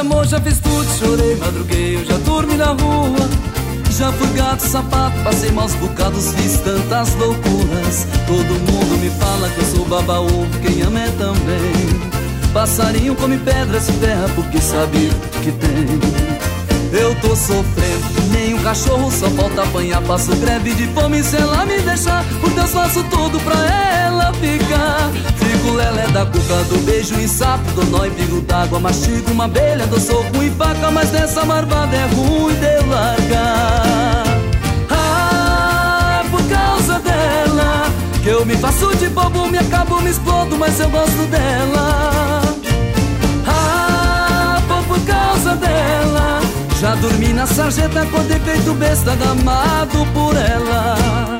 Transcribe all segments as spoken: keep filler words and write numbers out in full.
amor, já fiz tudo, chorei, madruguei, eu já dormi na rua. Já fui gato, sapato, passei maus bocados, fiz tantas loucuras. Todo mundo me fala que eu sou baba-ovo, quem ama é também. Passarinho come pedra, se ferra porque sabe que tem. Eu tô sofrendo, nem um cachorro, só falta apanhar. Passo greve de fome, se ela me deixar, por Deus faço tudo pra ela ficar. Fico lelé da cuca, do beijo em sapo, dou nó em bico d'água, mastigo uma abelha, dou soco em faca, mas dessa marvada é ruim de eu largar. Ah, por causa dela, que eu me faço de bobo, me acabo, me explodo, mas eu gosto dela. Ah, por causa dela, já dormi na sarjeta, acordei feito besta, gamado por ela.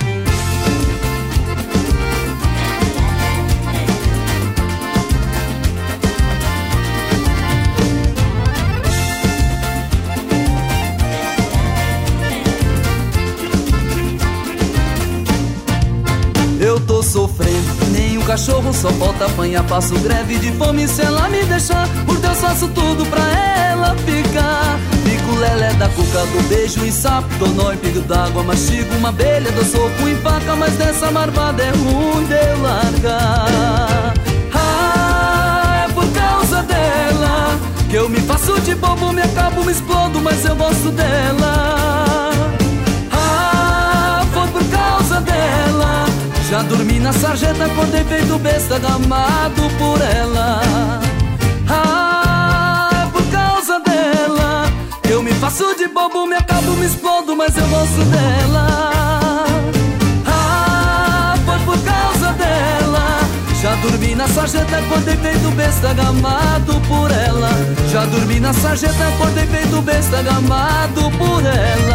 Eu tô sofrendo, nem um cachorro, só falta apanhar. Faço greve de fome, se ela me deixar, por Deus faço tudo pra ela ficar. Fico lelé da cuca, do beijo em sapo, dou nó em pingo d'água, mastigo uma abelha, dou soco em faca, mas dessa marvada é ruim de eu largar. Ah, é por causa dela, que eu me faço de bobo, me acabo, me explodo, mas eu gosto dela. Ah, foi por causa dela, já dormi na sarjeta, acordei feito besta, gamado por ela. Ah, é por causa dela, eu me faço de bobo, me acabo, me explodo, mas eu gosto dela. Ah, foi por causa dela, já dormi na sarjeta, acordei feito besta, gamado por ela. Já dormi na sarjeta, acordei feito besta, gamado por ela.